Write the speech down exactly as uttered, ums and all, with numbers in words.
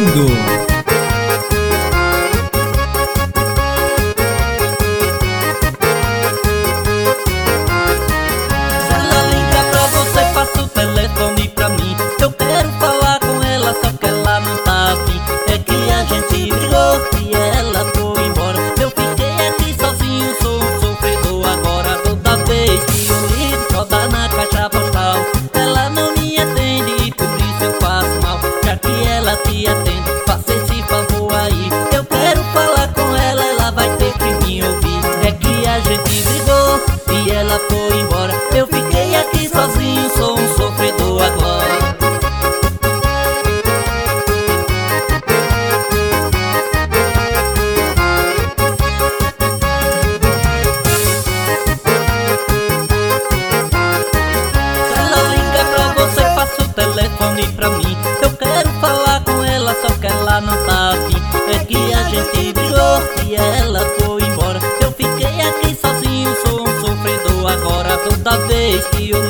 ouvindo Se ela liga pra você, passa o telefone pra mim. Eu quero falar com ela, só que ela não tá afim. É que a gente brigou e ela foi embora. Eu fiquei aqui sozinho, sou um sofredor agora. Toda vez que eu ligo, só dá na caixa postal. Ela não me atende e por isso eu faço mal. Já que ela te atende, faça esse favor aí. Eu quero falar com ela, ela vai ter que me ouvir. É que a gente brigou e ela foi embora. Eu fiquei aqui sozinho, sou um sofredor agora. Se ela liga pra você, passa o telefone pra mim. Eu quero falar com ela, só que ela não tá afim. É que a gente brigou e ela foi embora. Eu fiquei aqui sozinho, sou um sofredor agora. Toda vez que eu